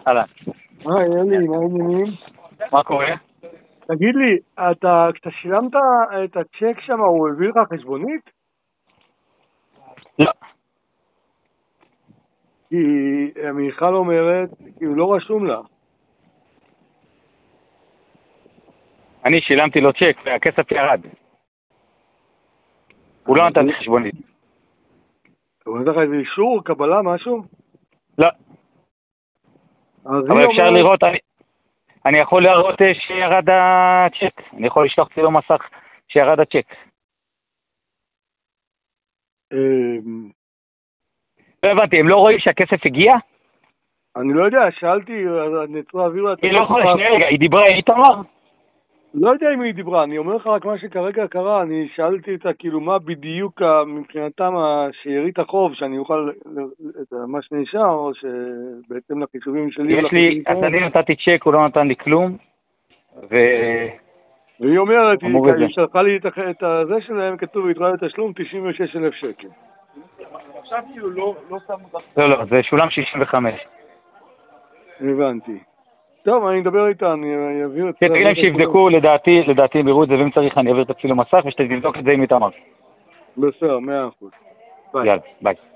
הלאה. אלי, מה העניינים? מה קורה? תגיד לי, כשאתה שילמת את הצ'ק שם, הוא הביא לך חשבונית? לא. כי מיכל אומרת, כי הוא לא רשום לה. אני שילמתי לו צ'ק והכסף ירד. הוא לא נתן לי חשבונית. הוא נתן לך איזה אישור, קבלה, משהו? לא. אבל אפשר לראות, אני יכול להראות שירד הצ'ק. אני יכול לשלוח לו מסך שירד הצ'ק. לא הבנתי, הם לא רואים שהכסף הגיע? אני לא יודע, שאלתי, אני צריך להעביר לה... היא לא יכולה, שנייה רגע, היא דיברה, היא תאמר? לא יודע אם היא דיברה, אני אומר לך רק מה שכרגע קרה, אני שאלתי אותה כאילו מה בדיוק מבחינתם שארית החוב, שאני אוכל את מה שנשאר, או שבעצם לחישובים שלי... יש לי, אז אני נתתי צ'ק, הוא לא נתן לי כלום, והיא אומרת, היא שלחה לי את זה שלהם, כתוב יתרה לתשלום 96,000 שקל. עכשיו כאילו לא שמו... לא, זה שולם 65. הבנתי. טוב, אני אדבר איתה, אני אעביר את זה. תגיד להם שיבדקו, לדעתי בירו את זה, ואם צריך אני אעביר את הצילום מסך, ושתבדוק את זה עם איתמר. בסדר, 100%. יאללה, ביי.